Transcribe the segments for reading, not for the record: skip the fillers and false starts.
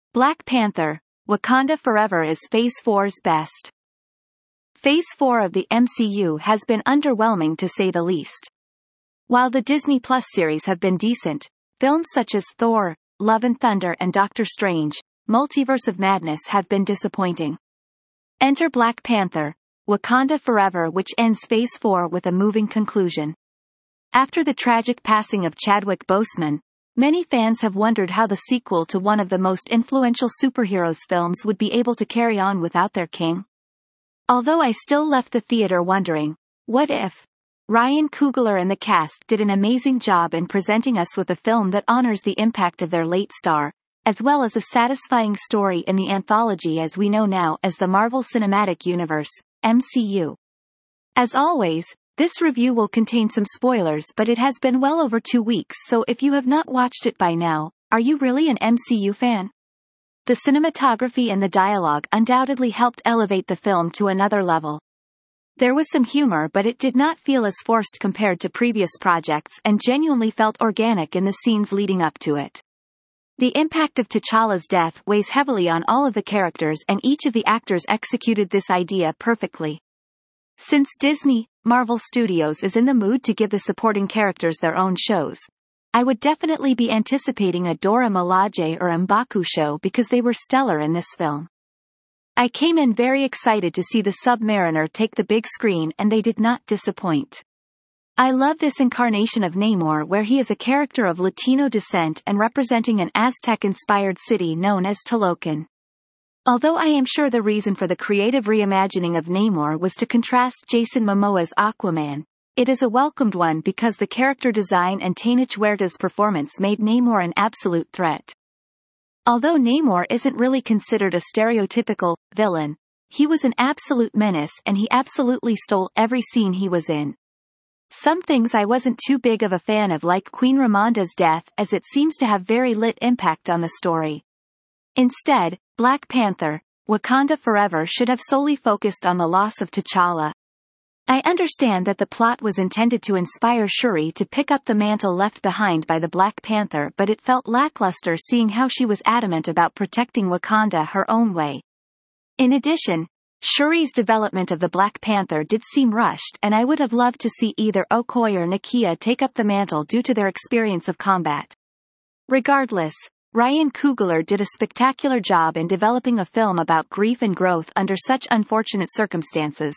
Black Panther: Wakanda Forever is Phase 4's best. Phase 4 of the MCU has been underwhelming to say the least. While the Disney Plus series have been decent, films such as Thor, Love and Thunder and Doctor Strange, Multiverse of Madness have been disappointing. Enter Black Panther: Wakanda Forever, which ends Phase 4 with a moving conclusion. After the tragic passing of Chadwick Boseman, many fans have wondered how the sequel to one of the most influential superheroes films would be able to carry on without their king. Although I still left the theater wondering, what if? Ryan Coogler and the cast did an amazing job in presenting us with a film that honors the impact of their late star, as well as a satisfying story in the anthology as we know now as the Marvel Cinematic Universe, MCU. As always, this review will contain some spoilers, but it has been well over 2 weeks, so if you have not watched it by now, are you really an MCU fan? The cinematography and the dialogue undoubtedly helped elevate the film to another level. There was some humor, but it did not feel as forced compared to previous projects and genuinely felt organic in the scenes leading up to it. The impact of T'Challa's death weighs heavily on all of the characters, and each of the actors executed this idea perfectly. Since Disney, Marvel Studios is in the mood to give the supporting characters their own shows, I would definitely be anticipating a Dora Milaje or M'Baku show because they were stellar in this film. I came in very excited to see the Submariner take the big screen, and they did not disappoint. I love this incarnation of Namor, where he is a character of Latino descent and representing an Aztec-inspired city known as Talocan. Although I am sure the reason for the creative reimagining of Namor was to contrast Jason Momoa's Aquaman, it is a welcomed one because the character design and Tenoch Huerta's performance made Namor an absolute threat. Although Namor isn't really considered a stereotypical villain, he was an absolute menace and he absolutely stole every scene he was in. Some things I wasn't too big of a fan of, like Queen Ramonda's death, as it seems to have very little impact on the story. Instead, Black Panther: Wakanda Forever should have solely focused on the loss of T'Challa. I understand that the plot was intended to inspire Shuri to pick up the mantle left behind by the Black Panther, but it felt lackluster seeing how she was adamant about protecting Wakanda her own way. In addition, Shuri's development of the Black Panther did seem rushed, and I would have loved to see either Okoye or Nakia take up the mantle due to their experience of combat. Regardless, Ryan Coogler did a spectacular job in developing a film about grief and growth under such unfortunate circumstances.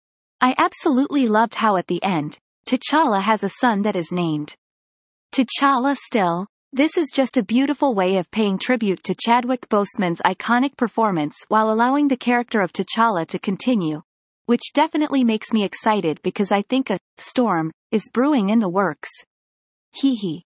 I absolutely loved how at the end, T'Challa has a son that is named T'Challa still. This is just a beautiful way of paying tribute to Chadwick Boseman's iconic performance while allowing the character of T'Challa to continue, which definitely makes me excited because I think a storm is brewing in the works. Hee.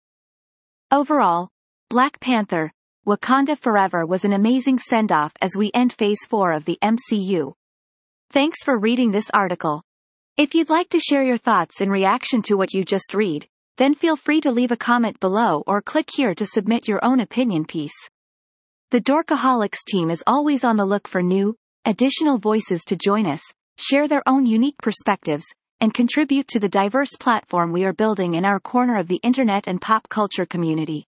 Overall, Black Panther: Wakanda Forever was an amazing send-off as we end Phase 4 of the MCU. Thanks for reading this article. If you'd like to share your thoughts in reaction to what you just read, then feel free to leave a comment below or click here to submit your own opinion piece. The Dorkaholics team is always on the look for new, additional voices to join us, share their own unique perspectives, and contribute to the diverse platform we are building in our corner of the internet and pop culture community.